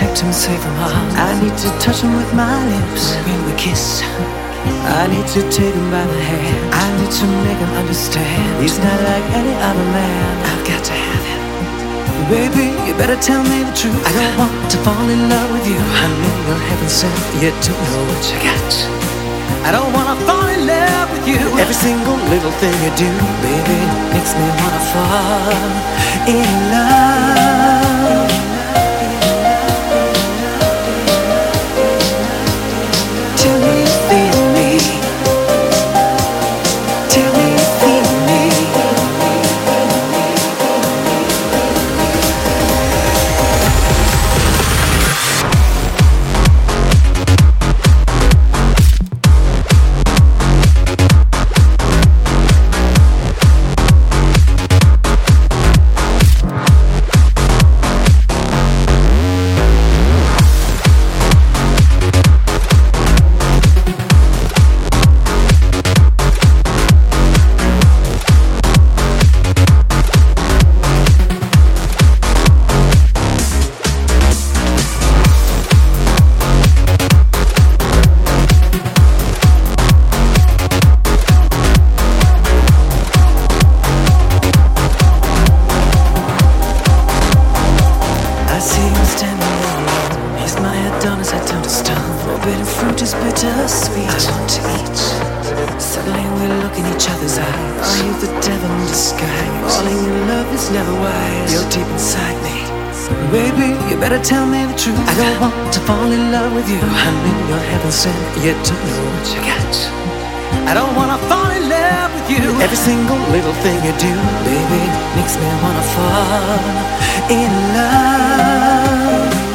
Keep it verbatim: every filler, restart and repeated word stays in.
protect him, save him all. I need to touch him with my lips when we kiss. I need to take him by the hand. I need to make him understand he's not like any other man. I've got to have him. Baby, you better tell me the truth. I don't want to fall in love with you. I know you're heaven sent, yet to know what you got. I don't wanna fall in love with you. Every single little thing you do, baby, makes me wanna fall in love. Tell me you feel me. Tell me you feel me. Forbidden fruit is bittersweet. I want to eat. Suddenly we look in each other's eyes. Are you the devil in disguise? Falling in love is never wise. You're deep inside me. Baby, you better tell me the truth. I don't want to fall in love with you. I mean you're heaven sent, yet to know what you got. I don't wanna fall in love with you. Every single little thing you do, baby, makes me wanna fall in love.